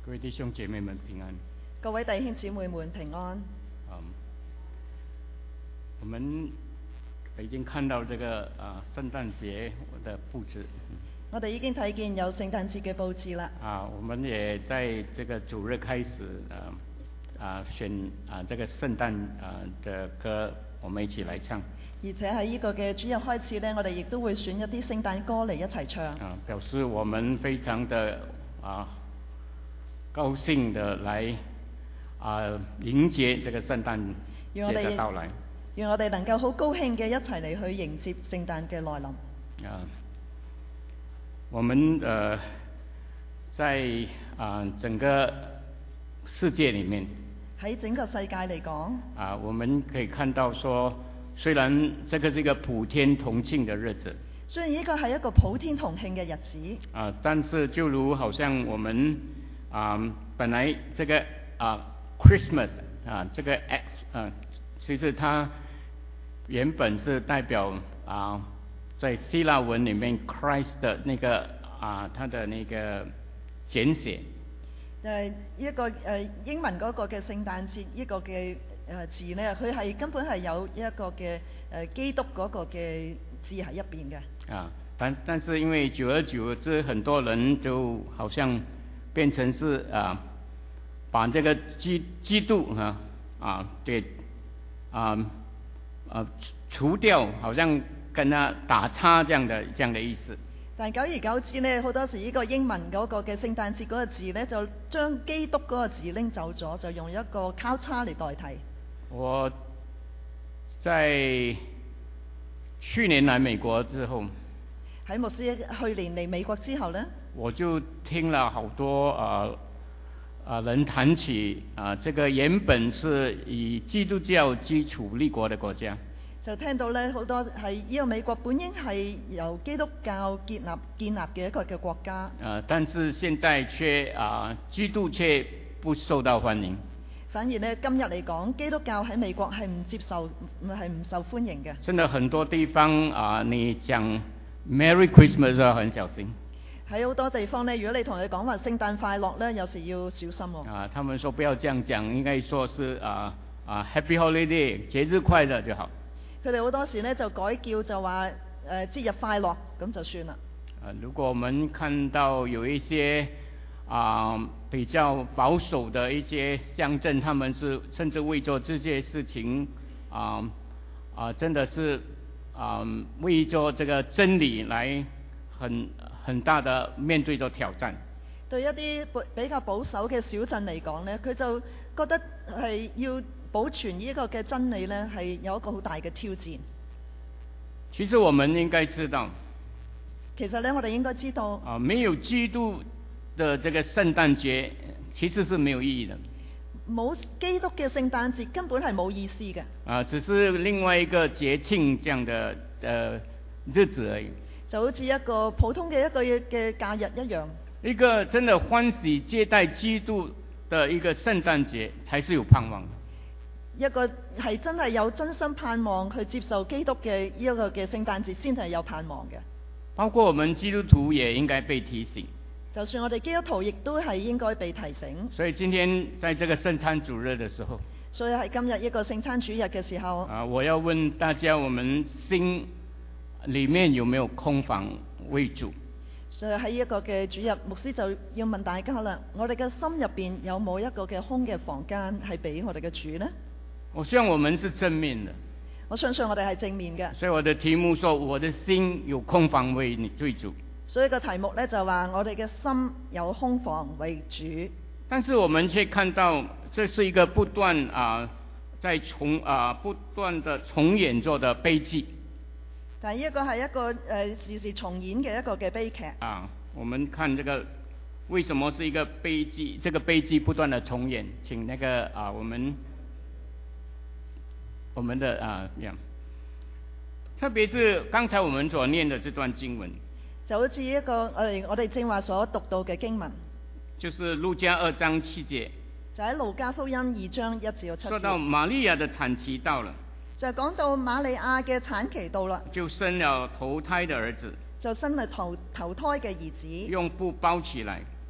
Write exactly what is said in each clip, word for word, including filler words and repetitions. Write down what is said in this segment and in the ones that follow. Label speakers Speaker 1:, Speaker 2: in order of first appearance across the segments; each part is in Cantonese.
Speaker 1: 各位弟兄姐妹们平安。
Speaker 2: 各位弟兄姊妹們平安。
Speaker 1: 嗯，我們已經看到這個啊聖誕節的佈置。
Speaker 2: 我哋已經睇見有聖誕節嘅佈置啦。
Speaker 1: 啊，我們也在這個主日開始啊啊選啊這個聖誕啊的歌，我們一起來唱。
Speaker 2: 而且喺呢個嘅主日開始呢，我哋亦都會選一啲聖誕歌嚟一齊唱。
Speaker 1: 啊，表示我們非常的啊高興的來啊迎接這個聖誕節的到來。
Speaker 2: 願我哋能夠好高興嘅一齊嚟去迎接聖誕嘅來臨。
Speaker 1: 啊，我們呃在啊整個世界裡面，
Speaker 2: 喺整個世界嚟講，
Speaker 1: 啊，我們可以看到說，雖然這個是一個普天同慶的日子，
Speaker 2: 雖然呢個係一個普天同慶嘅日子，
Speaker 1: 啊，但是就如好像我們啊本來這個啊 Christmas 啊這個 X 啊，其實它原本是代表啊在希臘文裡面 Christ 的那個啊它的那個簡寫。
Speaker 2: 誒一個誒、呃、英文嗰個嘅聖誕節呢個嘅誒、呃、字呢，佢係根本係有一個嘅誒、呃、基督嗰個嘅字喺入邊嘅。
Speaker 1: 啊，但但是因為久而久之，很多人就好像變成是啊，把這個基基督啊啊給啊啊除掉，好像跟他打叉這樣的這樣的意思。
Speaker 2: 但久而久之呢，好多時呢個英文嗰個嘅聖誕節嗰個字呢，就將基督嗰個字拎走咗，就用一個交叉嚟代替。
Speaker 1: 我在去年來美國之後，
Speaker 2: 喺牧師去年嚟美國之後呢，
Speaker 1: 我就聽了好多啊啊人談起啊，這個原本是以基督教基礎立國的國家。
Speaker 2: 就聽到咧好多係呢個美國本應係由基督教建立建立嘅一個嘅國家。
Speaker 1: 呃，但是現在卻啊、呃，基督卻不受到歡迎。
Speaker 2: 反而呢，今日嚟講，基督教喺美國係唔接受，唔係唔受歡迎嘅。
Speaker 1: 真的很多地方啊、呃，你講 Merry Christmas 要很小心。
Speaker 2: 喺好多地方呢，如果你同佢講話聖誕快樂呢，有時要小心喎、哦。
Speaker 1: 啊，他們說不要這樣講，應該說是啊啊 Happy Holiday 節日快樂就好。
Speaker 2: 佢哋好多時呢就改叫就話誒、呃、節日快樂咁就算啦。
Speaker 1: 啊，如果我們看到有一些啊比較保守的一些鄉鎮，他們是甚至為做這些事情啊啊真的是啊為做這個真理來很很大的面對着挑戰。
Speaker 2: 對一啲比較保守嘅小鎮嚟講呢，佢就覺得係要保存呢個嘅真理呢，係有一個好大嘅挑戰。
Speaker 1: 其實我們應該知道，
Speaker 2: 其實呢，我哋應該知道
Speaker 1: 啊，沒有基督的這個聖誕節，其實是沒有意義的。
Speaker 2: 冇基督嘅聖誕節根本係冇意思嘅。
Speaker 1: 啊，只是另外一個節慶這樣的呃日子而已。就
Speaker 2: 好似一個普通嘅一個嘅假日一樣。
Speaker 1: 一個真的歡喜接待基督的一個聖誕節，才是有盼望的。
Speaker 2: 一個係真係有真心盼望去接受基督嘅呢一個嘅聖誕節，先係有盼望嘅。
Speaker 1: 包括我們基督徒也應該被提醒。
Speaker 2: 就算我哋基督徒亦都係應該被提醒。
Speaker 1: 所以今天在這個聖餐主日的時候，
Speaker 2: 所以喺今日一個聖餐主日嘅時候，
Speaker 1: 啊，我要問大家，我們心裡面有沒有空房為主？
Speaker 2: 所以喺一個嘅主日，牧師就要問大家啦，我哋嘅心入邊有冇一個嘅空嘅房間係俾我哋嘅主呢？
Speaker 1: 我希望我們是正面的。
Speaker 2: 我相信我哋係正面嘅。
Speaker 1: 所以我的題目說，我的心有空房為你為主。
Speaker 2: 所以個題目呢，就話我哋嘅心有空房為主。
Speaker 1: 但是我們卻看到，這是一個不斷啊，在重啊不斷的重演做的悲劇。
Speaker 2: 但係呢個係一個誒、呃、時時重演嘅一個嘅悲劇。
Speaker 1: 啊，我們看這個為什麼是一個悲劇？這個悲劇不斷的重演，請那個啊我們。我們的啊，樣，特別是剛才我們所念的這段經文，
Speaker 2: 就好似一個我哋我哋正話所讀到嘅經文，
Speaker 1: 就是路加二章七節，
Speaker 2: 就喺路加福音二章一至到七節，
Speaker 1: 說到瑪利亞的產期到了，
Speaker 2: 就講到瑪利亞嘅產期到啦，
Speaker 1: 就生了頭胎的兒子，
Speaker 2: 就生了頭頭胎嘅兒子，
Speaker 1: 用布包起來，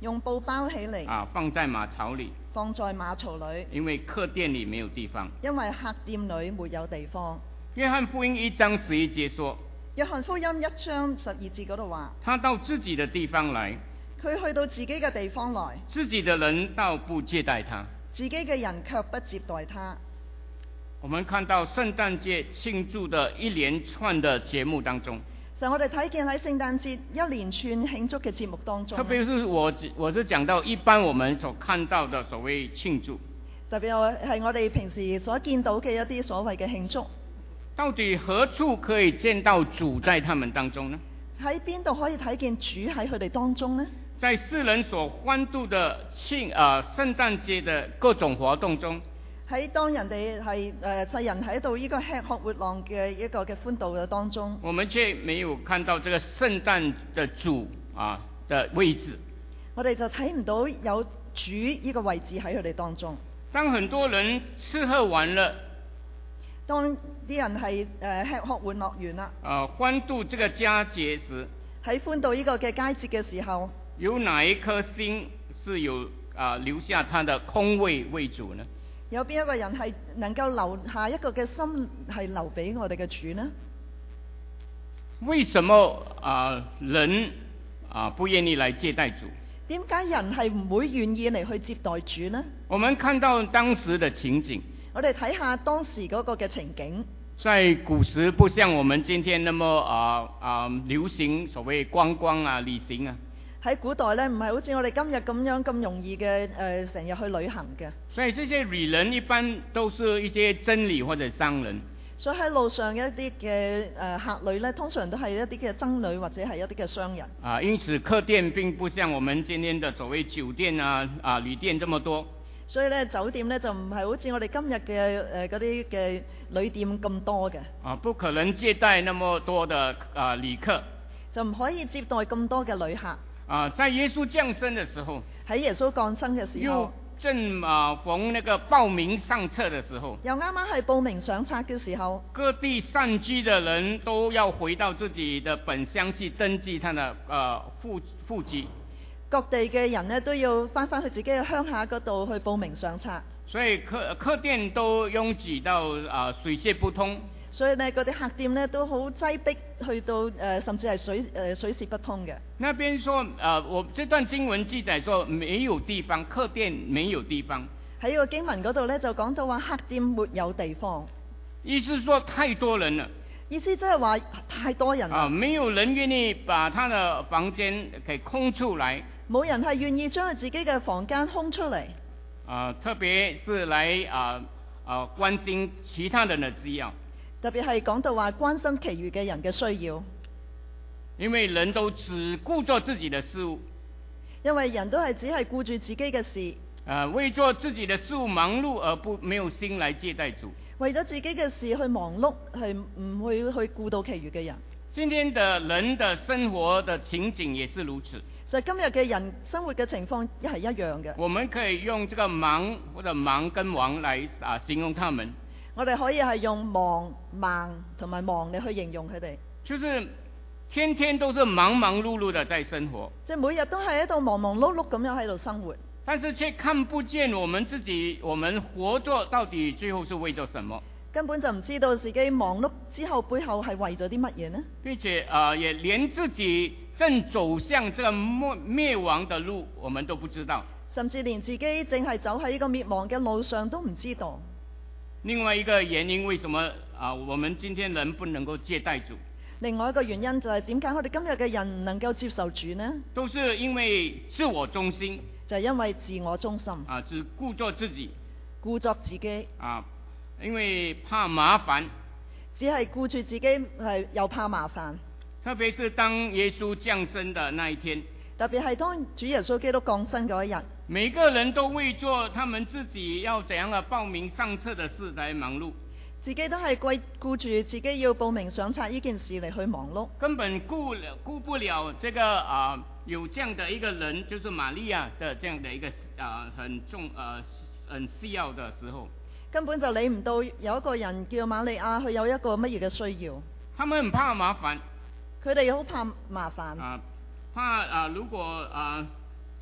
Speaker 2: 用布包起嚟，
Speaker 1: 啊，放在馬槽裏，
Speaker 2: 放在馬槽裏，
Speaker 1: 因為客店裏沒有地方。
Speaker 2: 因為客店裏沒有地方。
Speaker 1: 約翰福音一章十一節說，
Speaker 2: 約翰福音一章十二節嗰度話，
Speaker 1: 他到自己的地方來，
Speaker 2: 佢去到自己嘅地方來，
Speaker 1: 自己的人倒不接待他。
Speaker 2: 自己嘅人卻不接待他。
Speaker 1: 我們看到聖誕節慶祝的一連串的節目當中，
Speaker 2: 就我哋睇見喺聖誕節一連串慶祝嘅節目當中，
Speaker 1: 特別是我我是講到一般我們所看到的所謂慶祝，
Speaker 2: 特別係我哋平時所見到嘅一啲所謂嘅慶祝，
Speaker 1: 到底何處可以見到主在他們當中呢？
Speaker 2: 喺邊度可以睇見主喺佢哋當中呢？
Speaker 1: 在世人所歡度的慶啊聖誕節的各種活動中，
Speaker 2: 喺當人哋係誒世人喺度呢個吃喝活浪嘅一個嘅歡度嘅當中，
Speaker 1: 我們卻沒有看到這個聖誕的主啊的位置。
Speaker 2: 我哋就睇唔到有主呢個位置喺佢哋當中。
Speaker 1: 當很多人吃喝玩樂，
Speaker 2: 當啲人係誒吃喝玩樂完啦，
Speaker 1: 啊歡度這個佳節時，
Speaker 2: 喺歡度呢個嘅佳節嘅時候，
Speaker 1: 有哪一顆心是有啊留下他的空位為主呢？
Speaker 2: 有邊一個人係能夠留下一個嘅心係留俾我哋嘅主呢？
Speaker 1: 為什麼啊人啊不願意來接待主？
Speaker 2: 點解人係唔會願意嚟去接待主呢？
Speaker 1: 我們看到當時的情景，
Speaker 2: 我哋睇下當時嗰個嘅情景。
Speaker 1: 在古時不像我們今天那麼啊啊流行所謂觀光啊旅行啊。
Speaker 2: 喺古代咧，唔係好似我哋今日咁樣咁容易嘅誒，成日去旅行嘅。
Speaker 1: 所以這些旅人一般都是一些僧侶或者商人。
Speaker 2: 所以喺路上一啲嘅誒客旅咧，通常都係一啲嘅僧侶或者係一啲嘅商人。
Speaker 1: 啊，因此客店並不像我們今天的所謂酒店啊啊旅店這麼多。
Speaker 2: 所以咧，酒店咧就唔係好似我哋今日嘅誒嗰啲嘅旅店咁多嘅。
Speaker 1: 啊，不可能接待那麼多的啊旅客。
Speaker 2: 就唔可以接待咁多嘅旅客。
Speaker 1: 啊，在耶穌降生的時候，
Speaker 2: 喺耶穌降生嘅時候，
Speaker 1: 又正啊逢那個報名上冊的時候，
Speaker 2: 又啱啱係報名上冊嘅時候，
Speaker 1: 各地散居的人都要回到自己的本鄉去登記他的呃戶戶籍。
Speaker 2: 各地嘅人呢都要翻返去自己嘅鄉下嗰度去報名上冊。
Speaker 1: 所以客客店都擁擠到啊、呃、水泄不通。
Speaker 2: 所以呢，嗰啲客店呢都好擠迫，去到誒、呃、甚至係水誒、呃、水泄不通嘅。
Speaker 1: 那邊說啊、呃，我這段經文記載說沒有地方，客店沒有地方。
Speaker 2: 喺呢個經文嗰度呢，就講到話客店沒有地方。
Speaker 1: 意思說太多人了。
Speaker 2: 意思即係話太多人啦。
Speaker 1: 啊，沒有人願意把他的房間給空出來。
Speaker 2: 冇人係願意將佢自己嘅房間空出嚟。
Speaker 1: 啊，特別是來啊啊關心其他人的需要。
Speaker 2: 特別係講到話關心其餘嘅人嘅需要，
Speaker 1: 因為人都只顧做自己的事物，
Speaker 2: 因為人都係只係顧住自己嘅事，
Speaker 1: 啊，為做自己的事物忙碌而不沒有心來接待主，
Speaker 2: 為咗自己嘅事去忙碌，係唔會去顧到其餘嘅人。
Speaker 1: 今天的人的生活的情景也是如此。
Speaker 2: 就係今日嘅人生活嘅情況一係一樣嘅。
Speaker 1: 我們可以用這個忙或者忙跟忙來啊形容他們。
Speaker 2: 我哋可以係用忙、忙同埋忙嚟去形容佢哋。
Speaker 1: 就是天天都是忙忙碌碌的在生活。
Speaker 2: 即係每日都係喺度忙忙碌碌咁樣喺度生活。
Speaker 1: 但是卻看不見我們自己，我們活着到底最後是為咗什麼？
Speaker 2: 根本就唔知道自己忙碌之後背後係為咗啲乜嘢呢？
Speaker 1: 並且啊、呃，也連自己正走向這個滅滅亡的路，我們都不知道。
Speaker 2: 甚至連自己正係走喺呢個滅亡嘅路上都唔知道。
Speaker 1: 另外一個原因，為什麼啊？我們今天人不能夠接待主？
Speaker 2: 另外一個原因就係點解我哋今日嘅人唔能夠接受主呢？
Speaker 1: 都是因為自我中心，
Speaker 2: 就係因為自我中心
Speaker 1: 啊，只顧作自己，
Speaker 2: 顧作自己
Speaker 1: 啊，因為怕麻煩，
Speaker 2: 只係顧住自己係又怕麻煩。
Speaker 1: 特別是當耶穌降生的那一天，
Speaker 2: 特別係當主耶穌基督降生嗰一日，
Speaker 1: 每個人都為做他們自己要怎樣的報名上冊的事來忙碌，
Speaker 2: 自己都係顧顧住自己要報名上冊呢件事嚟去忙碌，
Speaker 1: 根本顧顧不了這個啊有這樣的一個人，就是瑪利亞的這樣的一個啊很重啊很需要的時候，
Speaker 2: 根本就理唔到有一個人叫瑪利亞，佢有一個乜嘢嘅需要。
Speaker 1: 他們很怕麻煩，
Speaker 2: 佢哋好怕麻煩，
Speaker 1: 啊，怕啊如果啊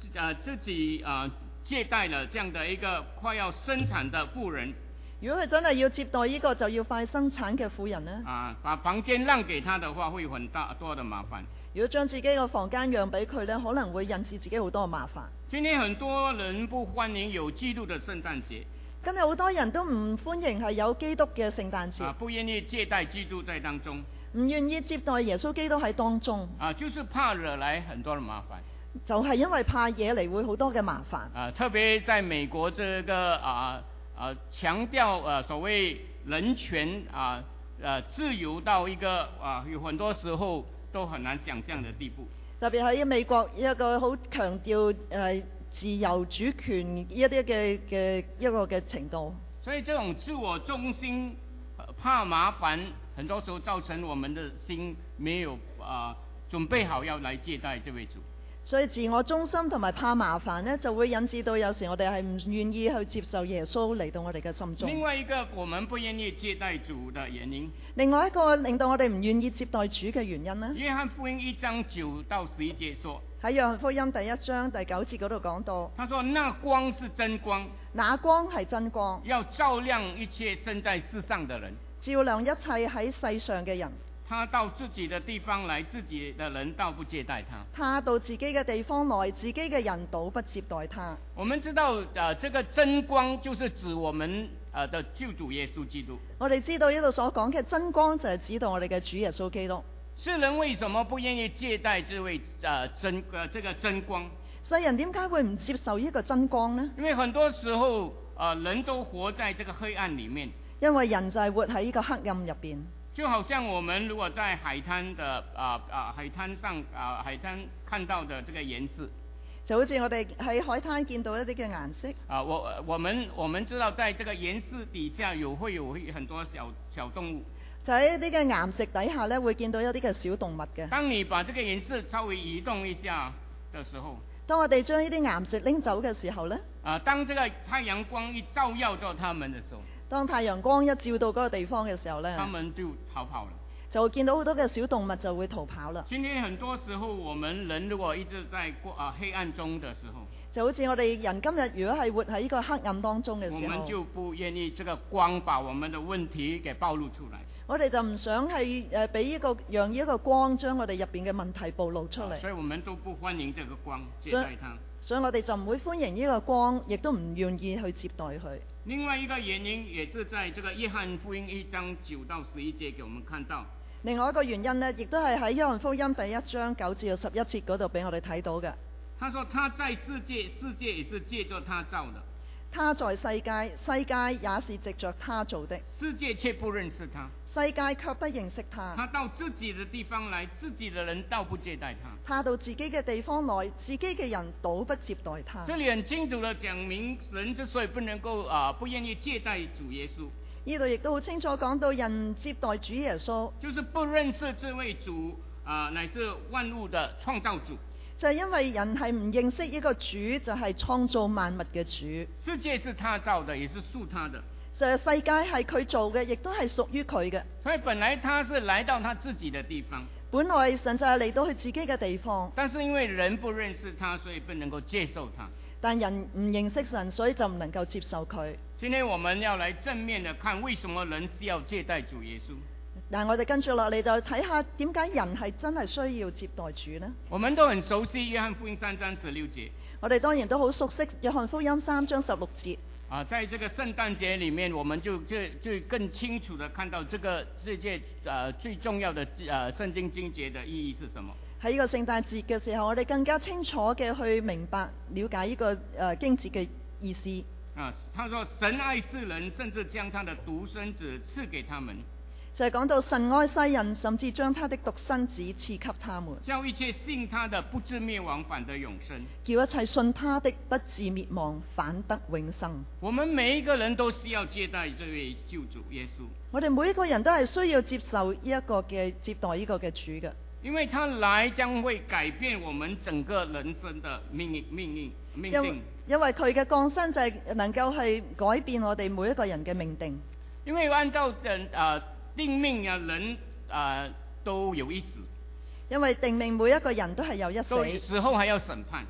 Speaker 1: 呃自己啊、呃、接待了這樣的一個快要生產的婦人。
Speaker 2: 如果佢真係要接待呢個就要快生產嘅婦人呢，
Speaker 1: 啊，把房間讓給他的話，會有很大多的麻煩。
Speaker 2: 如果將自己個房間讓俾佢呢，可能會引致自己好多麻煩。
Speaker 1: 今天很多人不歡迎有基督的聖誕節。
Speaker 2: 今日好多人都唔歡迎係有基督嘅聖誕節，
Speaker 1: 啊，不願意接待基督在當中。
Speaker 2: 唔願意接待耶穌基督喺當中。
Speaker 1: 啊，就是怕惹來很多的麻煩。
Speaker 2: 就係因為怕惹嚟會好多嘅麻煩。
Speaker 1: 啊，特別在美國這個啊啊強調啊所謂人權啊呃、啊、自由到一個啊有很多時候都很難想象的地步。
Speaker 2: 特別喺美國一個好強調誒、呃、自由主權一啲嘅嘅一個嘅程度。
Speaker 1: 所以這種自我中心、怕麻煩，很多時候造成我們的心沒有啊準備好要來接待這位主。
Speaker 2: 所以自我中心同埋怕麻煩呢，就會引致到有時我哋係唔願意去接受耶穌嚟到我哋嘅心中。
Speaker 1: 另外一個我們不願意接待主的原因，
Speaker 2: 另外一個令到我哋唔願意接待主嘅原因呢，
Speaker 1: 約翰福音一章九到十一節說，
Speaker 2: 喺約翰福音第一章第九節嗰度講到，
Speaker 1: 他說那光是真光，
Speaker 2: 那光係真光，
Speaker 1: 要照亮一切生在世上的人，
Speaker 2: 照亮一切喺世上嘅人。
Speaker 1: 他到自己的地方來，自己的人倒不接待他。
Speaker 2: 他到自己嘅地方來，自己嘅人倒不接待他。
Speaker 1: 我們知道，呃，這個真光就是指我們呃的救主耶穌基督。
Speaker 2: 我哋知道呢度所講嘅真光就係指到我哋嘅主耶穌基督。
Speaker 1: 世人為什麼不願意接待這位呃真呃這個真光？
Speaker 2: 世人點解會唔接受呢個真光呢？
Speaker 1: 因為很多時候，呃，人都活在這個黑暗裡面。
Speaker 2: 因為人就係活喺呢個黑暗入邊。
Speaker 1: 就好像我們如果在海灘的啊啊海灘上啊海灘看到的這個顏色，
Speaker 2: 就好似我哋喺海灘見到一啲嘅顏色。
Speaker 1: 啊，我我們我們知道，在這個顏色底下有會有很多小小動物。
Speaker 2: 就喺呢啲嘅岩石底下咧，會見到一啲嘅小動物嘅。
Speaker 1: 當你把這個顏色稍微移動一下的時候，
Speaker 2: 當我哋將呢啲岩石拎走嘅時候咧，
Speaker 1: 啊，當這個太陽光一照耀到他們的時候，
Speaker 2: 當太陽光一照到嗰個地方嘅時候咧，
Speaker 1: 他們就逃跑了，
Speaker 2: 就會見到好多嘅小動物就會逃跑啦。
Speaker 1: 今天很多時候，我們人如果一直在過啊黑暗中的時候，
Speaker 2: 就好似我哋人今日如果係活喺呢個黑暗當中嘅時候，
Speaker 1: 我們就不願意這個光把我們的問題給暴露出來。
Speaker 2: 我哋就唔想係誒俾呢個讓呢一個光將我哋入邊嘅問題暴露出嚟，
Speaker 1: 啊，所以我們都不歡迎這個光接待它。
Speaker 2: 所以我哋就唔會歡迎呢個光，亦都唔願意去接待佢。
Speaker 1: 另外一個原因也是在這個約翰福音一章九到十一節給我們看到。
Speaker 2: 另外一個原因呢，亦都係喺約翰福音第一章九至到十一節嗰度俾我哋睇到嘅。
Speaker 1: 他說他在世界，世界也是借着他造的。
Speaker 2: 他在世界，世界也是藉着他做的。
Speaker 1: 世界卻不認識他。
Speaker 2: 世界卻不認識他。
Speaker 1: 他到自己的地方來，自己的人倒不接待他。
Speaker 2: 他到自己嘅地方來，自己嘅人倒不接待他。
Speaker 1: 這裏很清楚地講明，人之所以不能夠啊、呃、不願意接待主耶穌，
Speaker 2: 呢度亦都好清楚講到人接待主耶穌，
Speaker 1: 就是不認識這位主啊、呃、乃是萬物的創造主。
Speaker 2: 就係因為人係唔認識一個主，就係創造萬物嘅主。
Speaker 1: 世界是他造的，也是屬他的。
Speaker 2: 就係世界係佢做嘅，亦都係屬於佢嘅。
Speaker 1: 所以本來他是來到他自己的地方。
Speaker 2: 本來神就係嚟到佢自己嘅地方。
Speaker 1: 但是因為人不認識他，所以不能夠接受他。
Speaker 2: 但人唔認識神，所以就唔能夠接受佢。
Speaker 1: 今天我們要來正面的看，為什麼人需要接待主耶穌？
Speaker 2: 但我哋跟住落嚟就睇下點解人係真係需要接待主呢？
Speaker 1: 我們都很熟悉約翰福音三章十六節。
Speaker 2: 我哋當然都好熟悉約翰福音三章十六節。
Speaker 1: 啊，在這個聖誕節裡面，我們就就就更清楚地看到這個世界呃最重要的呃聖經經節的意義是什麼。
Speaker 2: 喺呢個聖誕節嘅時候，我哋更加清楚嘅去明白了解呢個誒經節嘅意思。
Speaker 1: 啊，他說神愛世人，甚至將他的獨生子賜給他們。
Speaker 2: 就係講到神愛世人，甚至將他的獨生子賜給他們，
Speaker 1: 叫一切信他的不至滅亡，反得永生。叫
Speaker 2: 一切信他的不至滅亡，反得永生。
Speaker 1: 我們每一個人都需要接待這位救主耶穌。
Speaker 2: 我哋每一個人都係需要接受呢一個嘅接待呢個嘅主嘅，
Speaker 1: 因為他來將會改變我們整個人生的命運命運命定。
Speaker 2: 因為佢嘅降生就係能夠係改變我哋每一個人嘅命定。
Speaker 1: 因為按照人啊。呃定命啊，人啊、呃、都有一死，
Speaker 2: 因為定命每一個人都係有一死，
Speaker 1: 時候還要審判，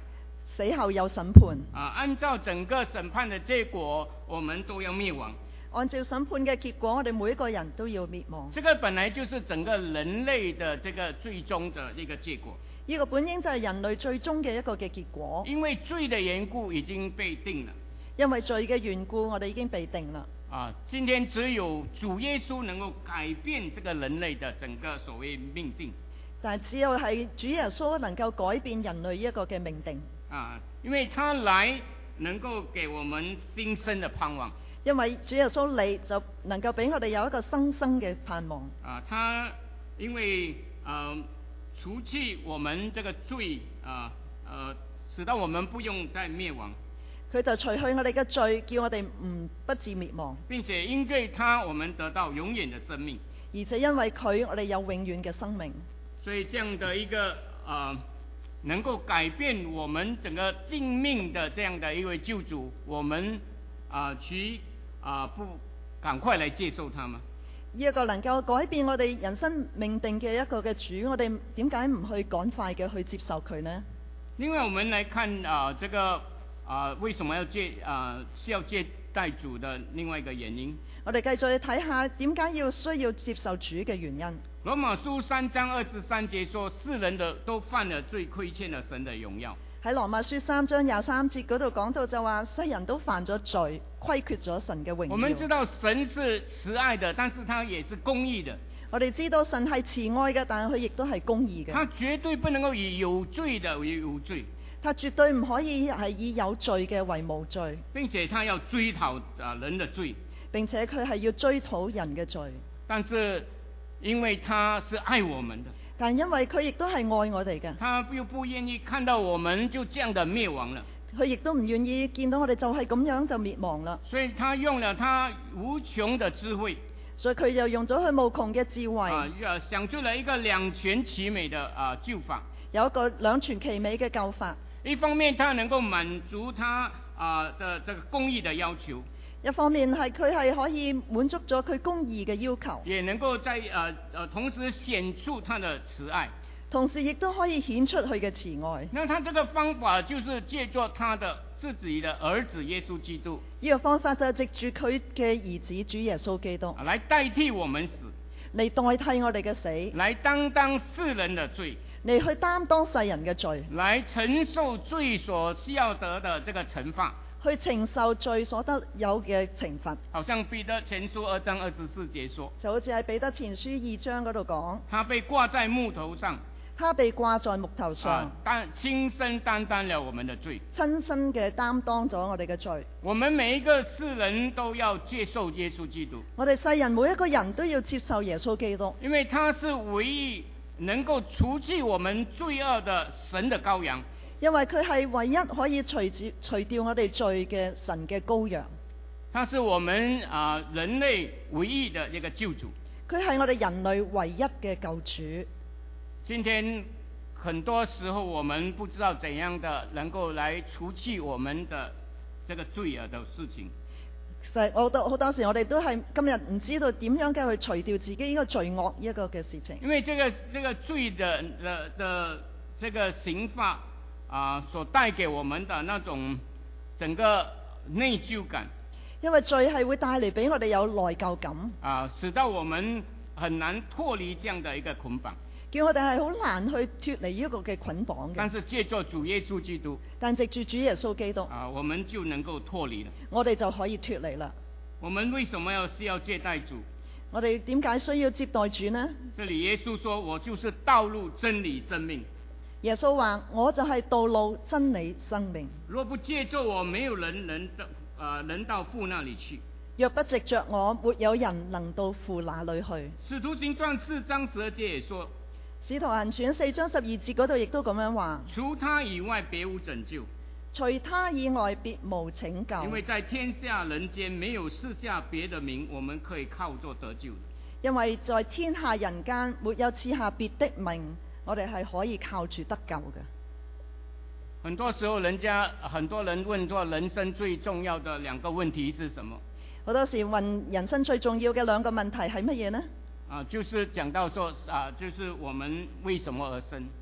Speaker 2: 死後有審判。
Speaker 1: 啊，按照整個審判的結果，我們都要滅亡。
Speaker 2: 按照審判嘅結果，我哋每一個人都要滅亡。
Speaker 1: 這個本來就是整個人類的這個最終的一個結果。
Speaker 2: 呢個本應就係人類最終嘅一個嘅結果。
Speaker 1: 因為罪的緣故已經被定了。
Speaker 2: 因為罪嘅緣故，我哋已經被定啦。
Speaker 1: 啊，今天只有主耶穌能夠改變這個人類的整個所謂命定。
Speaker 2: 但係只有係主耶穌能夠改變人類一個嘅命定。
Speaker 1: 啊，因為他來能夠給我們新生的盼望。
Speaker 2: 因為主耶穌嚟就能夠俾我哋有一個新生嘅盼望。
Speaker 1: 啊，他因為呃除去我們這個罪啊，呃，使到我們不用再滅亡。
Speaker 2: 佢就除去我哋嘅罪，叫我哋唔不致滅亡。
Speaker 1: 並且因為他，我們得到永遠的生命。
Speaker 2: 而且因為佢，我哋有永遠嘅生命。
Speaker 1: 所以這樣的一個呃，能夠改變我們整個定命的這樣的一位救主，我們啊、呃、去啊、呃、不趕快來接受他嗎？
Speaker 2: 呢一個能夠改變我哋人生命定嘅一個嘅主，我哋點解唔去趕快嘅去接受佢呢？
Speaker 1: 另外，我們來看啊、呃，這個啊、呃，為什麼要接啊、呃、需要接待主的另外一個原因？
Speaker 2: 我哋繼續去睇下點解要需要接受主嘅原因。
Speaker 1: 羅馬書三章二十三節說：世人的都犯了罪，虧欠了神的榮耀。
Speaker 2: 喺羅馬書三章廿三節嗰度講到就話，世人都犯咗罪，虧缺咗神嘅榮耀。
Speaker 1: 我們知道神是慈愛的，但是他也是公義的。
Speaker 2: 我哋知道神係慈愛嘅，但係佢亦都係公義嘅。
Speaker 1: 他絕對不能夠以有罪的為無罪。
Speaker 2: 他絕對唔可以係以有罪嘅為無罪。
Speaker 1: 並且他要追討啊人的罪。
Speaker 2: 並且佢係要追討人嘅罪。
Speaker 1: 但是因為他是愛我們的。
Speaker 2: 但因為佢亦都係愛我哋嘅。
Speaker 1: 他又不願意看到我們就這樣的滅亡了。
Speaker 2: 佢亦都唔願意見到我哋就係咁樣就滅亡啦。
Speaker 1: 所以他用了他無窮的智慧。
Speaker 2: 所以佢又用咗佢無窮嘅智慧。
Speaker 1: 啊，想出了一個兩全其美的啊救法。
Speaker 2: 有一個兩全其美嘅救法。
Speaker 1: 一方面，他能夠滿足他啊的這個公義的要求。
Speaker 2: 一方面係佢係可以滿足咗佢公義嘅要求。也
Speaker 1: 能夠在呃呃同時顯出他的慈愛。
Speaker 2: 同時亦都可以顯出佢嘅慈愛。
Speaker 1: 那他這個方法就是借助他的自己的兒子耶穌基督。
Speaker 2: 呢個方法就係藉住佢嘅兒子主耶穌基督。
Speaker 1: 來代替我們死。
Speaker 2: 嚟代替我哋嘅死。
Speaker 1: 來擔當世人的罪。
Speaker 2: 嚟去擔當世人嘅罪。
Speaker 1: 來承受罪所需要得的這個懲罰。
Speaker 2: 去承受罪所得有嘅懲罰。
Speaker 1: 好像彼得前書二章二十四節說。
Speaker 2: 就好似喺彼得前書二章嗰度講。
Speaker 1: 他被掛在木頭上。
Speaker 2: 他被掛在木頭上。
Speaker 1: 擔親身擔當了我們的罪。
Speaker 2: 親身嘅擔當咗我哋嘅罪。
Speaker 1: 我們每一個世人都要接受耶穌基督。
Speaker 2: 我哋世人每一個人都要接受耶穌基督。
Speaker 1: 因為他是唯一能夠除去我們罪惡的神的羔羊。
Speaker 2: 因為佢係唯一可以除掉除掉我哋罪嘅神嘅羔羊。
Speaker 1: 他是我們啊、呃、人類唯一的一個救主。
Speaker 2: 佢係我哋人類唯一嘅救主。
Speaker 1: 今天很多時候我們不知道怎樣的能夠來除去我們的這個罪惡的事情。
Speaker 2: 其實我都好多時我哋都係今日唔知道點樣嘅去除掉自己呢個罪惡一個嘅事情。
Speaker 1: 因為這個這個罪的的的這個刑罰。啊，所帶給我們的那種整個內疚感，
Speaker 2: 因為罪係會帶嚟俾我哋有內疚感，
Speaker 1: 啊，使到我們很難脫離這樣的一個捆綁，
Speaker 2: 叫我哋係好難去脫離呢個嘅捆綁嘅。
Speaker 1: 但是借助主耶穌基督，
Speaker 2: 但藉住主耶穌基督，
Speaker 1: 啊，我們就能夠脫離了。
Speaker 2: 我哋就可以脫離啦。
Speaker 1: 我們為什麼要需要接待主？
Speaker 2: 我哋點解需要接待主呢？
Speaker 1: 這裡耶穌說：我就是道路、真理、生命。
Speaker 2: 耶穌話：我就係道路、真理、生命。
Speaker 1: 若不借助我，沒有人能到啊，能到父那裡去。
Speaker 2: 若不藉着我，沒有人能到父那裡去。
Speaker 1: 使徒行傳四章十二節也說。
Speaker 2: 使徒行傳四章十二節嗰度亦都咁樣話。
Speaker 1: 除他以外，別無拯救。
Speaker 2: 除他以外，別無拯救。
Speaker 1: 因為在天下人間，沒有賜下別的名，我們可以靠着得救的。
Speaker 2: 因為在天下人間，沒有賜下別的名。我哋係可以靠住得救嘅。
Speaker 1: 很多時候，人家很多人問說，人生最重要的兩個問題是什麼？
Speaker 2: 好多時問人生最重要嘅兩個問題係乜嘢呢？
Speaker 1: 啊，就是講到說啊，就是我們為什麼而生？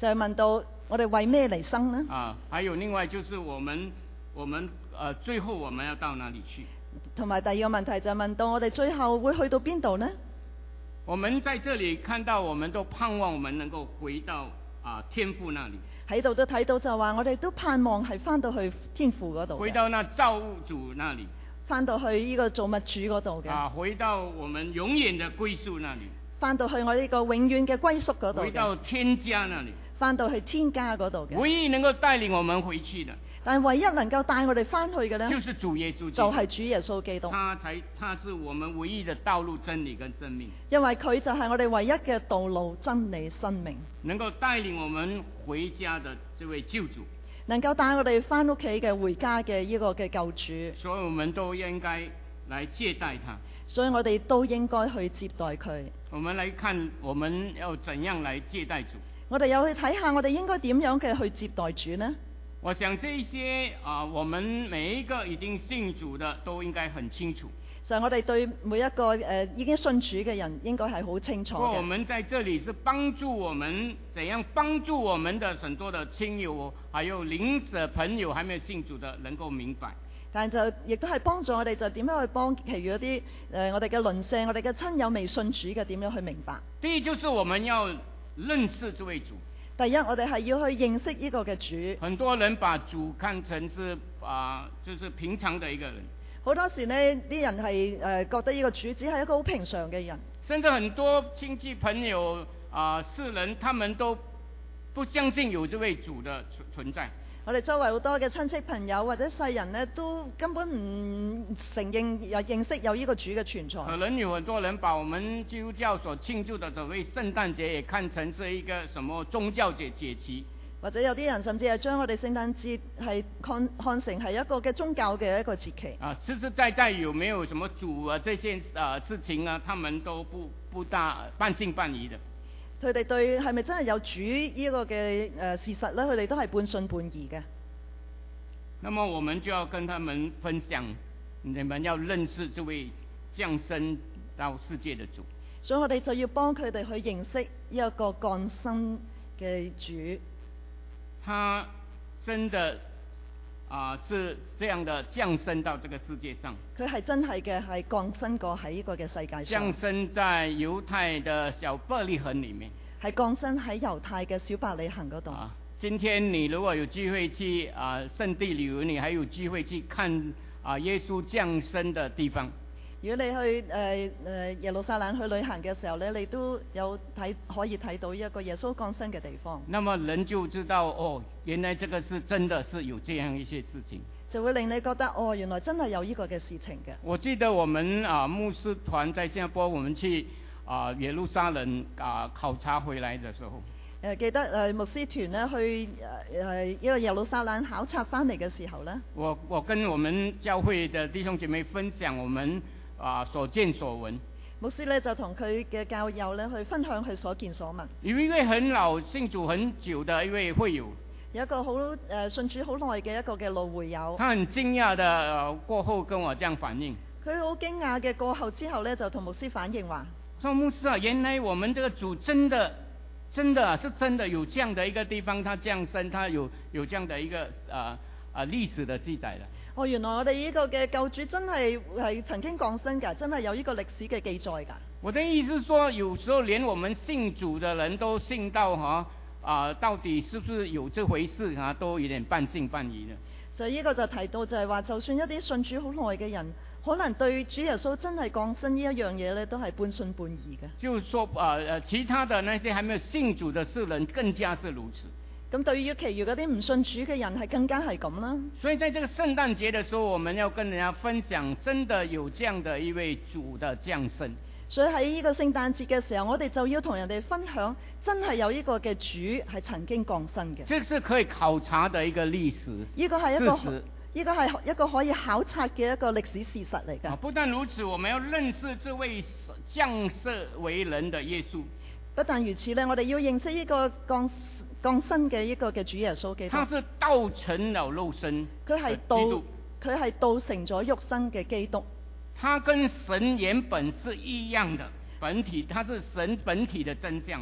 Speaker 2: 就係問到我哋為咩嚟生呢？
Speaker 1: 啊，還有另外就是我們我們呃最後我們要到哪裡去？
Speaker 2: 同埋第二個問題就係問到我哋最後會去到邊度呢？
Speaker 1: 我們在這裡看到，我們都盼望我們能夠回到啊天父那裡。
Speaker 2: 喺度都睇到就話我哋都盼望係翻到去天父嗰度，
Speaker 1: 回到那造物主那裡。
Speaker 2: 翻到去呢個造物主嗰度嘅。
Speaker 1: 啊，回到我們永遠的歸宿那裡。
Speaker 2: 翻到去我呢個永遠嘅歸宿嗰度。
Speaker 1: 回到天家那裡。
Speaker 2: 翻到去天家嗰度嘅。
Speaker 1: 唯一能夠帶領我們回去的。
Speaker 2: 但唯一能夠帶我哋翻去嘅呢，
Speaker 1: 就是主耶穌基督，
Speaker 2: 就係主耶穌基督。
Speaker 1: 他才，他是我們唯一的道路、真理跟生命。
Speaker 2: 因為佢就係我哋唯一嘅道路、真理、生命。
Speaker 1: 能夠帶領我們回家的這位救主，
Speaker 2: 能夠帶我哋翻屋企嘅回家嘅呢個嘅救主。
Speaker 1: 所以我們都應該來接待他。
Speaker 2: 所以我哋都應該去接待佢。
Speaker 1: 我們來看，我們要怎樣來接待主？
Speaker 2: 我哋又去睇下，我哋應該點樣嘅去接待主呢？
Speaker 1: 我想這些啊、呃，我們每一個已經信主的都應該很清楚。
Speaker 2: 就係我哋對每一個誒、呃、已經信主嘅人，應該係好清楚嘅。
Speaker 1: 我們在這裡是幫助我們，怎樣幫助我們的很多的親友，還有鄰舍朋友，還沒有信主的，能夠明白。
Speaker 2: 但就亦都係幫助我哋，就點樣去幫其餘嗰啲誒我哋嘅鄰舍、我哋嘅親友未信主嘅，點樣去明白？
Speaker 1: 第一就是我們要認識這位主。
Speaker 2: 第一，我哋係要去認識呢個嘅主。
Speaker 1: 很多人把主看成是啊、呃，就是平常的一個人。
Speaker 2: 好多時呢啲人係誒、呃、覺得呢個主只係一個好平常嘅人。
Speaker 1: 甚至很多親戚朋友啊、呃、世人，他們都不相信有這位主的存存在。
Speaker 2: 我哋周圍好多嘅親戚朋友或者世人呢，都根本唔承認有認識有呢個主嘅存在。
Speaker 1: 可能有很多人把我們基督教所慶祝的所謂聖誕節，也看成是一個什麼宗教節節期。
Speaker 2: 或者有啲人甚至係將我哋聖誕節係看看成係一個嘅宗教嘅一個節期。
Speaker 1: 啊，實實在在有沒有什麼主啊這些啊事情啊，他們都不不大半信半疑的。
Speaker 2: 佢哋對係咪真係有主呢個嘅誒事實呢？佢哋都係半信半疑嘅。
Speaker 1: 那麼我們就要跟他們分享，你們要認識這位降生到世界的主。
Speaker 2: 所以我哋就要幫佢哋去認識呢一個降生嘅主。
Speaker 1: 他真的啊、呃、是這樣的降生到這個世界上。
Speaker 2: 佢係真係嘅係降生過喺呢個嘅世界上。
Speaker 1: 降生在猶太的小伯利恆裡面。
Speaker 2: 係降生喺猶太嘅小伯利恆嗰度。
Speaker 1: 啊，今天你如果有機會去啊聖地旅遊，你還有機會去看啊耶穌降生的地方。
Speaker 2: 如果你去誒誒、呃、耶路撒冷去旅行嘅時候咧，你都有睇可以睇到一個耶穌降生嘅地方。
Speaker 1: 那麼人就知道哦，原來這個是真的是有這樣一些事情。
Speaker 2: 就會令你覺得哦，原來真係有呢個嘅事情嘅。
Speaker 1: 我記得我們啊牧師團在新加坡，我們去啊耶路撒冷啊考察回來的時候。
Speaker 2: 誒、呃、記得誒、呃、牧師團咧去誒誒呢個耶路撒冷考察翻嚟嘅時候咧。我
Speaker 1: 我跟我們教會的弟兄姐妹分享我們啊所見所聞。
Speaker 2: 牧師咧就同佢嘅教友咧去分享佢所見所聞。
Speaker 1: 有一位很老信主很久的一位會友。
Speaker 2: 有一個好誒、呃、信主好耐嘅一個嘅老會友。
Speaker 1: 他很驚訝的、呃、過後跟我這樣反應。
Speaker 2: 佢好驚訝嘅過後之後咧，就同牧師反映話：
Speaker 1: 說牧師啊，原來我們這個主真的真的是真的有這樣的一個地方，他降生，他有有這樣的一個啊啊歷史的記載的。
Speaker 2: 哦，原來我哋呢個嘅救主真係係曾經降生㗎，真係有呢個歷史嘅記載㗎。
Speaker 1: 我的意思是說，有時候連我們信主的人都信到哈。啊，到底是不是有這回事啊？都有點半信半疑的。
Speaker 2: 就呢個就提到就係話，就算一啲信主好耐嘅人，可能對主耶穌真係降生呢一樣嘢咧，都係半信半疑嘅。
Speaker 1: 就是說啊，呃，其他的那些還沒有信主的世人，更加是如此。
Speaker 2: 咁對於其餘嗰啲唔信主嘅人，係更加係咁啦。
Speaker 1: 所以在這個聖誕節的時候，我們要跟人家分享，真的有這樣的一位主的降生。
Speaker 2: 所以喺呢個聖誕節嘅時候，我哋就要同人哋分享，真係有呢個嘅主係曾經降生嘅。
Speaker 1: 這是可以考察的一個歷史。
Speaker 2: 呢個係一個呢個係一個可以考察嘅一個歷史事實嚟㗎。
Speaker 1: 不但如此，我們要認識這位降世為人的耶穌。
Speaker 2: 不但如此咧，我哋要認識呢個降降生嘅呢個嘅主耶穌基督。
Speaker 1: 他是道成了肉身。
Speaker 2: 佢係道，佢係道成咗肉身嘅基督。
Speaker 1: 他跟神原本是一樣的本體，他是神本體的真相嚟嘅。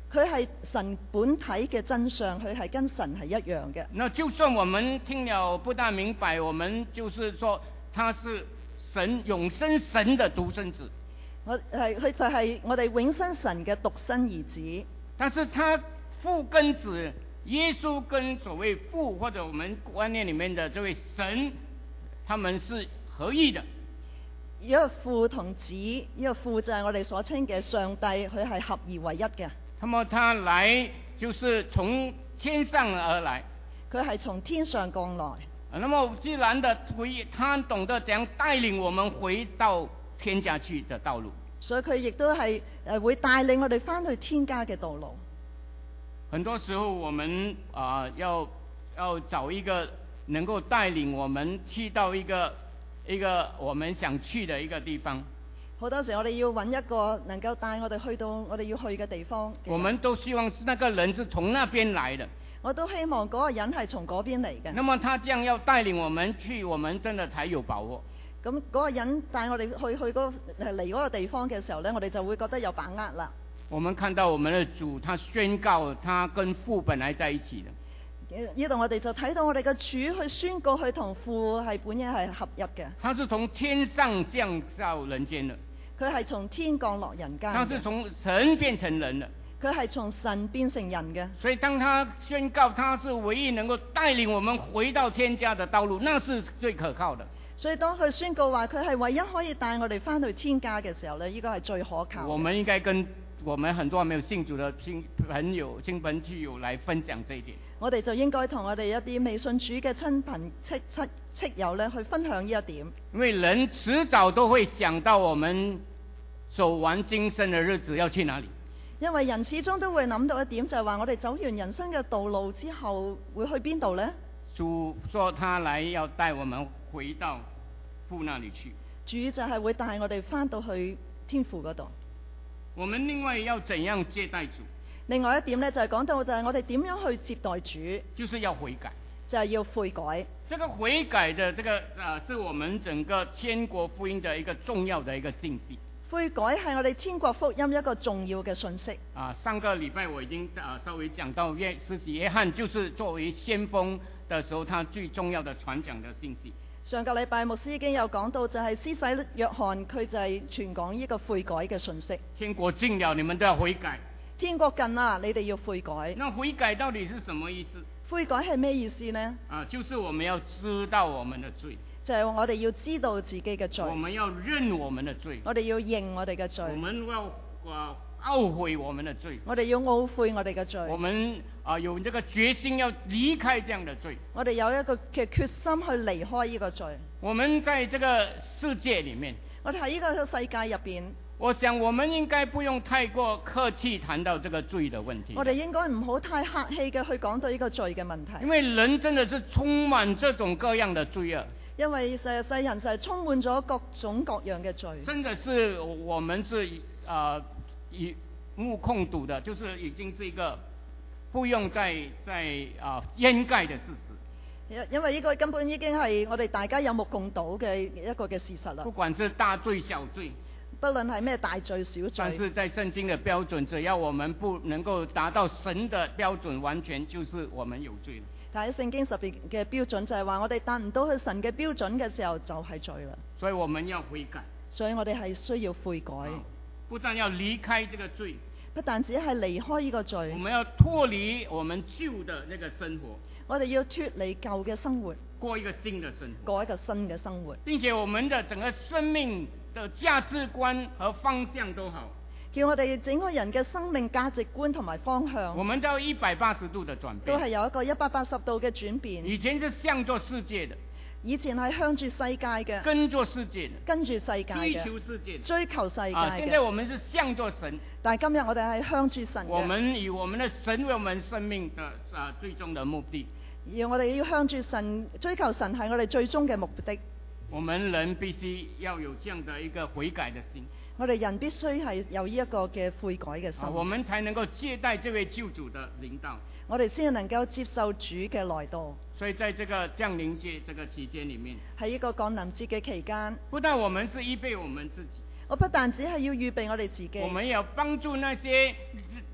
Speaker 2: 佢係神本體嘅真相，佢係跟神係一樣嘅。
Speaker 1: 那就算我們聽了不大明白，我們就是說他是神永生神的獨生子。
Speaker 2: 我係佢就係我哋永生神嘅獨生兒子。
Speaker 1: 但是他父跟子，耶穌跟所謂父或者我們觀念裡面的這位神，他們是合一的。
Speaker 2: 一個父同子，一個父就係我哋所稱嘅上帝，佢係合而為一嘅。
Speaker 1: 那麼他來就是從天上而來，
Speaker 2: 佢係從天上降來。
Speaker 1: 那麼自然的回，他懂得怎樣帶領我們回到天家去的道路。
Speaker 2: 所以佢亦都係誒會帶領我哋翻去天家嘅道路。
Speaker 1: 很多時候我們啊、呃、要要找一個能夠帶領我們去到一個一個我們想去的一個地方。
Speaker 2: 好多時我哋要揾一個能夠帶我哋去到我哋要去嘅地方。
Speaker 1: 我們都希望那個人是從那邊來的。
Speaker 2: 我都希望嗰個人係從嗰邊嚟嘅。
Speaker 1: 那麼他這樣要帶領我們去，我們真的才有把握。
Speaker 2: 咁嗰個人帶我哋去去嗰嚟嗰個地方嘅時候呢，我哋就會覺得有把握啦。
Speaker 1: 我們看到我們的主，他宣告他跟父本來在一起的。
Speaker 2: 呢度我哋就睇到我哋嘅主去宣告佢同父係本應係合一嘅。
Speaker 1: 他是從天上降到人間的。
Speaker 2: 佢係從天降落人間。
Speaker 1: 他是從神變成人的。
Speaker 2: 佢係從神變成人嘅。
Speaker 1: 所以當他宣告他是唯一能夠帶領我們回到天家的道路，那是最可靠的。
Speaker 2: 所以當佢宣告話佢係唯一可以帶我哋翻去天家嘅時候呢，呢個係最可靠的。
Speaker 1: 我們應該跟我們很多沒有信主的親朋友、親朋戚友來分享這一點。
Speaker 2: 我哋就應該同我哋一啲未信主嘅親朋戚戚戚友呢去分享呢一點。
Speaker 1: 因為人遲早都會想到我們走完今生的日子要去哪裡。
Speaker 2: 因為人始終都會諗到一點，就係話我哋走完人生嘅道路之後會去邊度呢？
Speaker 1: 主說他來要帶我們回到父那裡去。
Speaker 2: 主就係會帶我哋翻到去天父嗰度。
Speaker 1: 我們另外要怎樣接待主？
Speaker 2: 另外一點呢，就係講到就係我哋點樣去接待主，
Speaker 1: 就是要悔改，
Speaker 2: 就係要悔改。
Speaker 1: 這個悔改的這個啊，是我們整個天國福音的一個重要的一個信息。
Speaker 2: 悔改係我哋天國福音一個重要嘅信息。
Speaker 1: 啊，上個禮拜我已經啊稍微講到約施洗約翰，就是作為先鋒的時候，他最重要的傳講的信息。
Speaker 2: 上個禮拜牧師已經有講到，就係施洗約翰佢就係傳講呢個悔改嘅信息。
Speaker 1: 天國近了，你們都要悔改。
Speaker 2: 天國近啦，你哋要悔改。
Speaker 1: 那悔改到底是什麼意思？
Speaker 2: 悔改係咩意思呢？
Speaker 1: 啊，就是我們要知道我們的罪。
Speaker 2: 就係我哋要知道自己嘅罪。
Speaker 1: 我們要認我們的罪。
Speaker 2: 我哋要認我哋嘅罪。
Speaker 1: 我們要啊懊悔我們的罪。
Speaker 2: 我哋要懊悔我哋嘅罪。
Speaker 1: 我們啊有這個決心要離開這樣的罪。
Speaker 2: 我哋有一個嘅決心去離開呢個罪。
Speaker 1: 我們在這個世界裡面，
Speaker 2: 我哋喺呢個世界入邊，
Speaker 1: 我想我們應該不用太過客氣談到這個罪的問題。
Speaker 2: 我哋應該唔好太客氣嘅去講到呢個罪嘅問題。
Speaker 1: 因為人真的是充滿這種各樣的罪惡。
Speaker 2: 因為世世人就係充滿咗各種各樣嘅罪。真
Speaker 1: 的是我們是啊以目共睹的，就是已經是一個不用再再啊掩蓋的事實。
Speaker 2: 因因為呢個根本已經係我哋大家有目共睹嘅一個嘅事實啦。
Speaker 1: 不管是大罪小罪，
Speaker 2: 不論係咩大罪小罪，
Speaker 1: 但是在聖經的標準，只要我們不能夠達到神的標準，完全就是我們有罪了。
Speaker 2: 但喺聖經十邊嘅標準就係話，我哋達唔到去神嘅標準嘅時候就係罪啦。
Speaker 1: 所以我們要悔改。
Speaker 2: 所以我哋係需要悔改。
Speaker 1: 不但要離開這個罪，
Speaker 2: 不但只係離開呢個罪，
Speaker 1: 我們要脫離我們舊的那個生活。
Speaker 2: 我哋要脫離舊嘅生活，
Speaker 1: 過一個新的生活，
Speaker 2: 過一個新嘅生活，
Speaker 1: 並且我們的整個生命的價值觀和方向都好。
Speaker 2: 叫我哋整個人嘅生命價值觀同埋方向，
Speaker 1: 我們都要一百八十度的轉變，
Speaker 2: 都係有一個一百八十度嘅轉變。
Speaker 1: 以前是向着世界的，
Speaker 2: 以前係向住世界嘅，
Speaker 1: 跟着世界的，
Speaker 2: 跟住世界嘅，
Speaker 1: 追求世界的，
Speaker 2: 追求世界嘅。
Speaker 1: 啊，現在我們是向着神，
Speaker 2: 但係今日我哋係向住神嘅。
Speaker 1: 我們以我們的神為我們生命的啊最終的目的。
Speaker 2: 而我哋要向住神，追求神係我哋最終嘅目的。
Speaker 1: 我們人必須要有這樣的一個悔改的心。
Speaker 2: 我哋人必須係有呢一個嘅悔改嘅心，
Speaker 1: 啊，我們才能夠接待這位救主的臨到。
Speaker 2: 我哋先能夠接受主嘅來到。
Speaker 1: 所以在這個降臨節這個期間裡面，
Speaker 2: 喺呢個降臨節嘅期間，
Speaker 1: 不但我們是預備我們自己，
Speaker 2: 我不但只係要預備我哋自己，
Speaker 1: 我們要幫助那些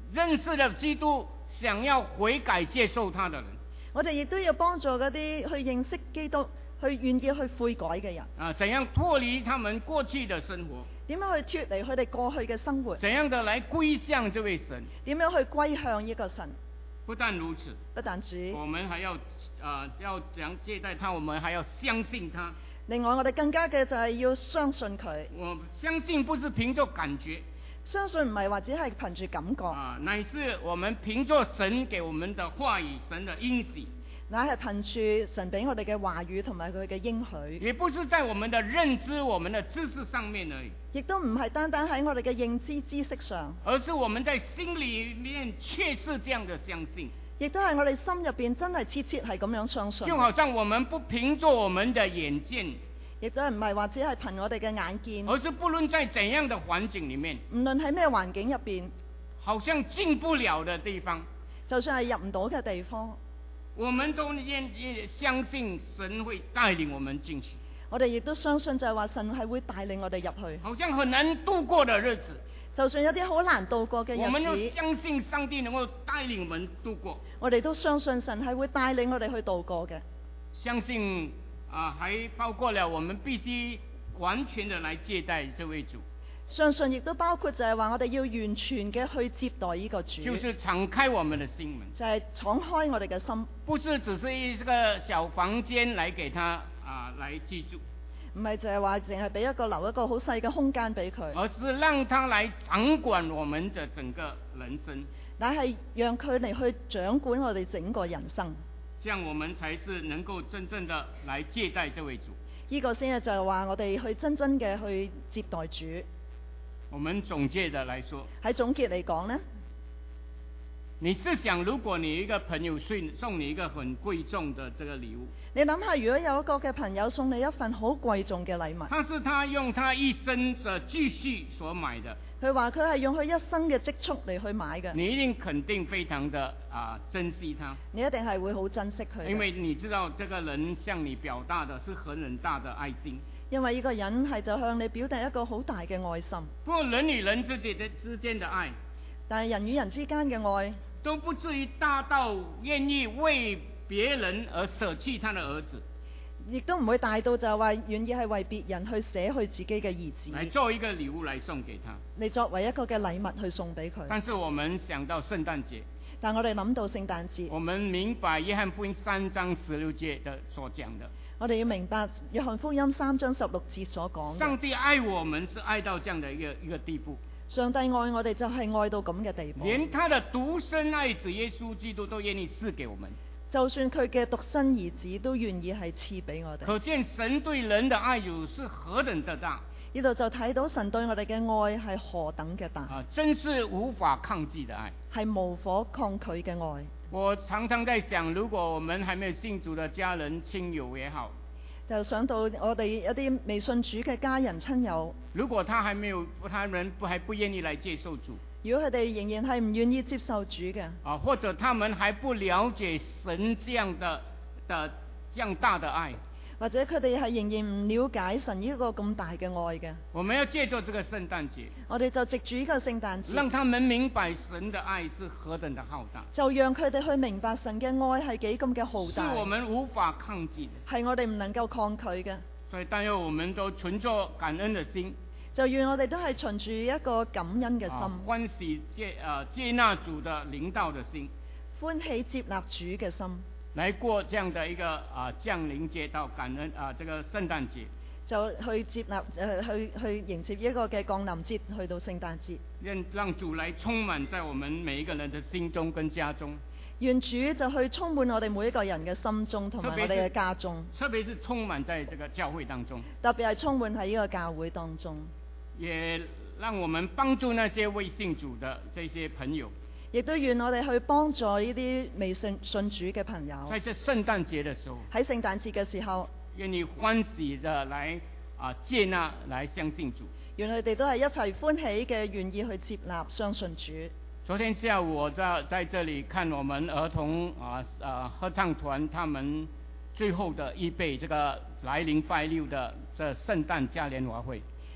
Speaker 1: 認識了基督，想要悔改接受他的人。
Speaker 2: 我哋亦都要幫助嗰啲去認識基督、去願意去悔改嘅人。
Speaker 1: 啊，怎樣脫離他們過去的生活？
Speaker 2: 點樣去脫離佢哋過去嘅生活？
Speaker 1: 怎樣的來歸向這位神？
Speaker 2: 點樣去歸向呢個神？
Speaker 1: 不但如此，
Speaker 2: 不但止，
Speaker 1: 我們還要啊、呃，要怎樣接待他？我們還要相信他。
Speaker 2: 另外，我哋更加嘅就係要相信佢。
Speaker 1: 我相信不是憑着感覺，
Speaker 2: 相信唔係話只係憑住感覺，
Speaker 1: 啊，乃是我們憑着神給我們的話語，神的應許。
Speaker 2: 乃係憑住神俾我哋嘅話語同埋佢嘅應許。
Speaker 1: 也不是在我們的認知、我們的知識上面而已。
Speaker 2: 亦都唔係單單喺我哋嘅認知知識上，
Speaker 1: 而是我們在心裏面確實這樣的相信。
Speaker 2: 亦都係我哋心入邊真係切切係咁樣相信。
Speaker 1: 就好像我們不憑着我們的眼見，
Speaker 2: 亦都係唔係話只係憑我哋嘅眼見，
Speaker 1: 而是不論在怎樣的環境裏面，
Speaker 2: 唔論喺咩環境入邊，
Speaker 1: 好像進不了的地方，
Speaker 2: 就算係入唔到嘅地方，
Speaker 1: 我們都願意相信神會帶領我們進去。
Speaker 2: 我哋亦都相信就係話神係會帶領我哋入去。
Speaker 1: 好像很難度過的日子，
Speaker 2: 就算有啲好難度過嘅日子，
Speaker 1: 我們都相信上帝能夠帶領我們度過。
Speaker 2: 我哋都相信神係會帶領我哋去度過嘅。
Speaker 1: 相信啊，還包括了我們必須完全的來接待這位主。
Speaker 2: 相信亦都包括就係話我哋要完全嘅去接待呢個主，
Speaker 1: 就是敞開我們的心門，
Speaker 2: 就係敞開我哋嘅心，
Speaker 1: 不是只是一個小房間來給他啊來居住，
Speaker 2: 唔係就係話淨係俾一個留一個好細嘅空間俾佢，
Speaker 1: 而是讓他來掌管我們的整個人生，
Speaker 2: 但係讓佢嚟去掌管我哋整個人生，
Speaker 1: 這樣我們才是能夠真正的來接待這位主。
Speaker 2: 呢個先係就係話我哋去真真嘅去接待主。
Speaker 1: 我們總結的來說，
Speaker 2: 喺總結嚟講呢，
Speaker 1: 你試想，如果你一個朋友送送你一個很貴重的這個禮物，
Speaker 2: 你諗下，如果有一個嘅朋友送你一份好貴重嘅禮物，
Speaker 1: 他是他用他一生的積蓄所買的，
Speaker 2: 佢話佢係用佢一生嘅積蓄嚟去買嘅，
Speaker 1: 你一定肯定非常的啊珍惜他，
Speaker 2: 你一定係會好珍惜佢，
Speaker 1: 因為你知道這個人向你表達的是很大的愛心。
Speaker 2: 因為呢個人係就向你表達一個好大嘅愛心。
Speaker 1: 不過人與人之間的之間的愛，
Speaker 2: 但係人與人之間嘅愛
Speaker 1: 都不至於大到願意為別人而捨棄他的兒子，
Speaker 2: 亦都唔會大到就係話願意係為別人去捨去自己嘅兒子，
Speaker 1: 來做一個禮物來送給他。
Speaker 2: 你作為一個嘅禮物去送俾佢。
Speaker 1: 但是我們想到聖誕節，
Speaker 2: 但我哋諗到聖誕節，
Speaker 1: 我們明白約翰福音三章十六節的所講的。
Speaker 2: 我哋要明白約翰福音三章十六節所講嘅，
Speaker 1: 上帝愛我們是愛到這樣的一個一個地步。
Speaker 2: 上帝愛我哋就係愛到咁嘅地步，
Speaker 1: 連他的獨生愛子耶穌基督都願意賜給我們。
Speaker 2: 就算佢嘅獨生兒子都願意係賜俾我哋。
Speaker 1: 可見神對人的愛有是何等的大。
Speaker 2: 呢度就睇到神對我哋嘅愛係何等嘅大。
Speaker 1: 啊，真是無法抗拒的愛，
Speaker 2: 係無可抗拒嘅愛。
Speaker 1: 我常常在想，如果我們還沒有信主的家人親友也好，
Speaker 2: 就想到我哋一啲未信主嘅家人親友，
Speaker 1: 如果他還沒有，他們不還不願意來接受主，
Speaker 2: 如果佢哋仍然係唔願意接受主嘅，
Speaker 1: 啊，或者他們還不了解神這樣的的這樣大的愛，
Speaker 2: 或者佢哋係仍然唔了解神呢個咁大嘅愛嘅，
Speaker 1: 我們要借助這個聖誕節，
Speaker 2: 我哋就藉住呢個聖誕節，
Speaker 1: 讓他們明白神的愛是何等的浩大，
Speaker 2: 就讓佢哋去明白神嘅愛係幾咁嘅浩大，
Speaker 1: 是我們無法抗拒的，
Speaker 2: 係我哋唔能夠抗拒嘅。
Speaker 1: 所以但願我們都存着感恩的心，
Speaker 2: 就願我哋都係循住一個感恩嘅心，
Speaker 1: 啊、歡喜接啊、呃、接納主的領導的心，
Speaker 2: 歡喜接納主嘅心，
Speaker 1: 來過這樣的一個啊、呃、降臨節到感恩啊、呃、這個聖誕節，
Speaker 2: 就去接納誒、呃、去去迎接一個嘅降臨節，去到聖誕節，
Speaker 1: 讓讓主來充滿在我們每一個人的心中跟家中。
Speaker 2: 願主就去充滿我哋每一個人嘅心中同埋我哋嘅家中，
Speaker 1: 特別是充滿在這個教會當中，
Speaker 2: 特別係充滿喺呢個教會當中，
Speaker 1: 也讓我們幫助那些未信主的這些朋友，
Speaker 2: 亦都願我哋去幫助呢啲未信信主嘅朋友，
Speaker 1: 在這聖誕節的時候，
Speaker 2: 喺聖誕節嘅時候，
Speaker 1: 願意歡喜的來啊、呃、接納來相信主，
Speaker 2: 願佢哋都係一齊歡喜嘅，願意去接納相信主。
Speaker 1: 昨天下午我在在這裡看我們兒童啊啊合唱團他們最後的預備這個來臨拜六的這聖誕嘉年華會。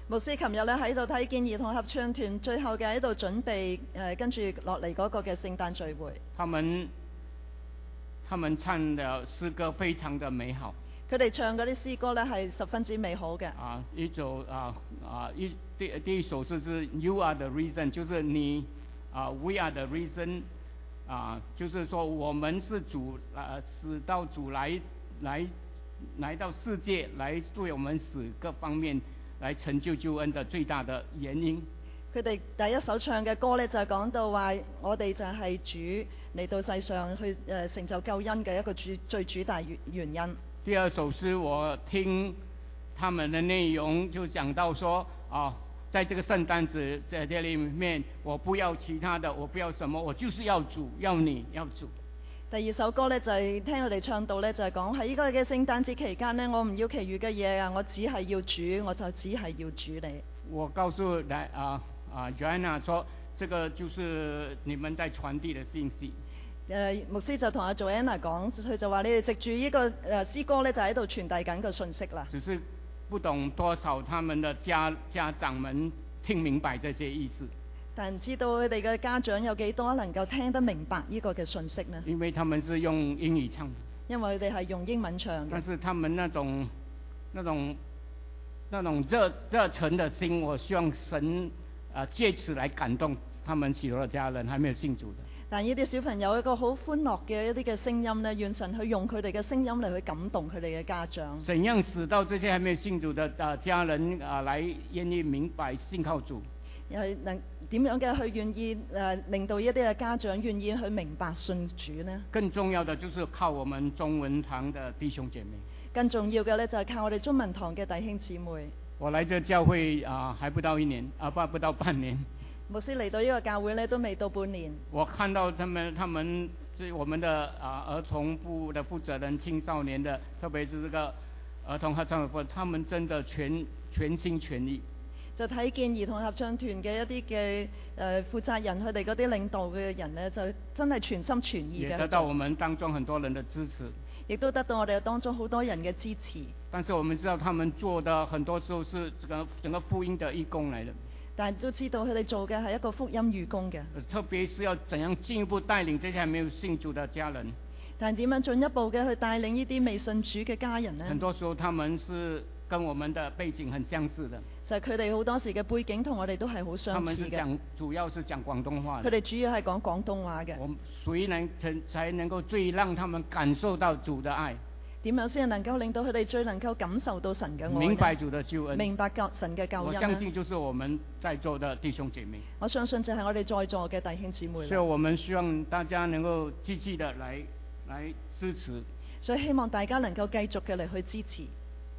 Speaker 2: 牧師琴日咧喺度睇見兒童合唱團最後嘅喺度準備誒、呃、跟住落嚟嗰個嘅聖誕聚會。
Speaker 1: 他們他們唱的詩歌非常的美好。
Speaker 2: 佢哋唱嗰啲詩歌咧係十分之美好嘅。
Speaker 1: 啊，一首啊啊一第第一首就是 You are the reason， 就是你啊 We are the reason， 啊，就是說我們是主啊使到主來來來到世界，來對我們死各方面來成就救恩的最大的原因。
Speaker 2: 佢哋第一首唱嘅歌咧就係講到話，我哋就係主嚟到世上去誒、呃、成就救恩嘅一個主最主大原原因。
Speaker 1: 第二首詩我聽他們的內容就講到說啊，在這個聖誕節在這裏面，我不要其他的，我不要什麼，我就是要主，要你，要主。
Speaker 2: 第二首歌呢，就係、是、聽佢哋唱到呢，就係講喺呢個嘅聖誕節期間呢，我唔要其餘嘅嘢啊，我只係要主，我就只係要主你。
Speaker 1: 我告訴來啊啊 Joanna 說，這個就是你們在傳遞的信息。
Speaker 2: 誒、呃、牧師就同阿 Joanna 講，佢就話你哋藉住呢個誒詩歌咧，就喺度傳遞緊個信息啦。
Speaker 1: 只是不懂多少他們的家家長們聽明白這些意思。
Speaker 2: 但唔知道佢哋嘅家長有幾多能夠聽得明白呢個嘅信息呢？
Speaker 1: 因為他們是用英語唱。
Speaker 2: 因為佢哋係用英文唱嘅。
Speaker 1: 但是他們那種那種那種熱熱忱的心，我希望神啊借此來感動他們許多的家人還沒有信主的。
Speaker 2: 但呢啲小朋友有一個好歡樂嘅一啲嘅聲音呢，願神去用佢哋嘅聲音嚟去感動佢哋嘅家長。
Speaker 1: 怎樣使到這些還沒有信主的啊家人啊來願意明白信靠主？
Speaker 2: 又係能點樣嘅去願意誒、呃、令到一啲嘅家長願意去明白信主呢？
Speaker 1: 更重要的就是靠我們中文堂的弟兄姐妹。
Speaker 2: 更重要嘅呢，就係靠我哋中文堂嘅弟兄姊妹。
Speaker 1: 我來這教會啊，還不到一年啊，不不到半年。
Speaker 2: 牧師嚟到呢個教會呢，都未到半年。
Speaker 1: 我看到他們，他們是我們的啊兒童部的負責人、青少年的，特別是這個兒童合唱團，他們真的全全心全意。
Speaker 2: 就睇見兒童合唱團嘅一啲嘅誒負責人，佢哋嗰啲領導嘅人呢，就真係全心全意嘅。
Speaker 1: 也得到我們當中很多人的支持。
Speaker 2: 亦都得到我哋當中好多人嘅支持。
Speaker 1: 但是我們知道，他們做的很多時候是這個整個福音的義工嚟的。
Speaker 2: 但係都知道佢哋做嘅係一個福音義工嘅。
Speaker 1: 特別是要怎樣進一步帶領這些還沒有信主的家人。
Speaker 2: 但係點樣進一步嘅去帶領呢啲未信主嘅家人呢？
Speaker 1: 很多時候他們是跟我們的背景很相似的。
Speaker 2: 就係佢哋好多時嘅背景同我哋都係好相似嘅。
Speaker 1: 他們是講主要是講廣東話。
Speaker 2: 佢哋主要係講廣東話嘅。
Speaker 1: 我誰能才才能夠最讓他們感受到主的愛？
Speaker 2: 點樣先能夠令到佢哋最能夠感受到神嘅愛呢？
Speaker 1: 明白主的救恩。
Speaker 2: 明白救神嘅救恩。
Speaker 1: 我相信就是我們在座的弟兄姐妹。
Speaker 2: 我相信就係我哋在座嘅弟兄姊妹。
Speaker 1: 所以我們希望大家能夠積極的來來支持。
Speaker 2: 所以希望大家能夠繼續嘅嚟去支持。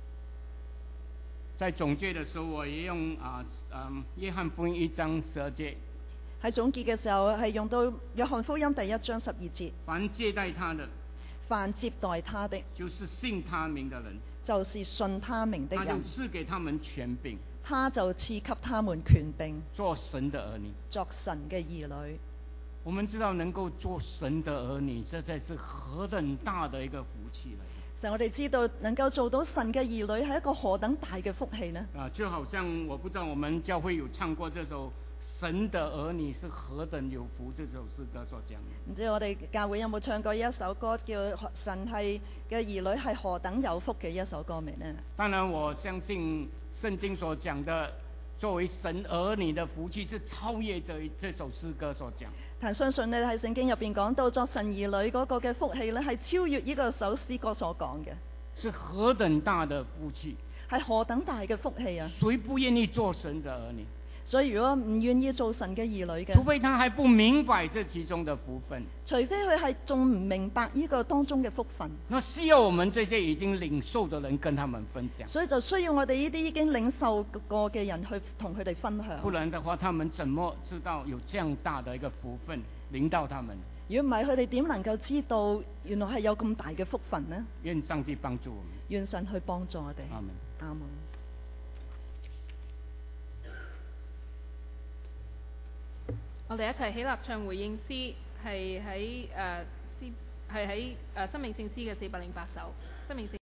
Speaker 1: 在總結的時候，我也用啊嗯約翰福音一章十二節。
Speaker 2: 喺總結嘅時候係用到約翰福音第一章十二節。
Speaker 1: 凡接待他的，
Speaker 2: 凡接待他的，
Speaker 1: 就是信他名的人，
Speaker 2: 就是信他名的人，
Speaker 1: 他就賜給他們權柄，
Speaker 2: 他就賜給他們權柄，
Speaker 1: 做神的兒女，
Speaker 2: 作神嘅兒女。
Speaker 1: 我們知道能夠做神的兒女，實在是何等大的一個福氣嚟。
Speaker 2: 就我哋知道能夠做到神嘅兒女係一個何等大嘅福氣呢？
Speaker 1: 啊，就好像我不知道我們教會有唱過這首神的兒女是何等有福這首詩歌所講。
Speaker 2: 唔知我哋教會有冇唱過一首歌叫神係嘅兒女係何等有福嘅一首歌名呢？
Speaker 1: 當然我相信聖經所講的作為神兒女的福氣是超越這這首詩歌所講。
Speaker 2: 但相信咧喺聖經入邊講到作神兒女嗰個嘅福氣咧係超越呢個首詩歌所講嘅。
Speaker 1: 是何等大的福氣？
Speaker 2: 係何等大嘅福氣啊！
Speaker 1: 誰不願意做神的兒女？
Speaker 2: 所以如果唔願意做神嘅兒女嘅，
Speaker 1: 除非他還不明白這其中的福分，
Speaker 2: 除非佢係仲唔明白呢個當中嘅福分，
Speaker 1: 那需要我們這些已經領受的人跟他們分享。
Speaker 2: 所以就需要我哋呢啲已經領受過嘅人去同佢哋分享。
Speaker 1: 不然的話，他們怎麼知道有這樣大的一個福分臨到他們？
Speaker 2: 如果唔係，佢哋點能夠知道原來係有咁大嘅福分呢？
Speaker 1: 願上帝幫助我們，
Speaker 2: 願神去幫助我哋。
Speaker 1: 阿門。
Speaker 2: 阿門。
Speaker 3: 我哋一齊起，起立唱回應詩，係喺誒詩係喺誒生命聖詩嘅四百零八首生命聖。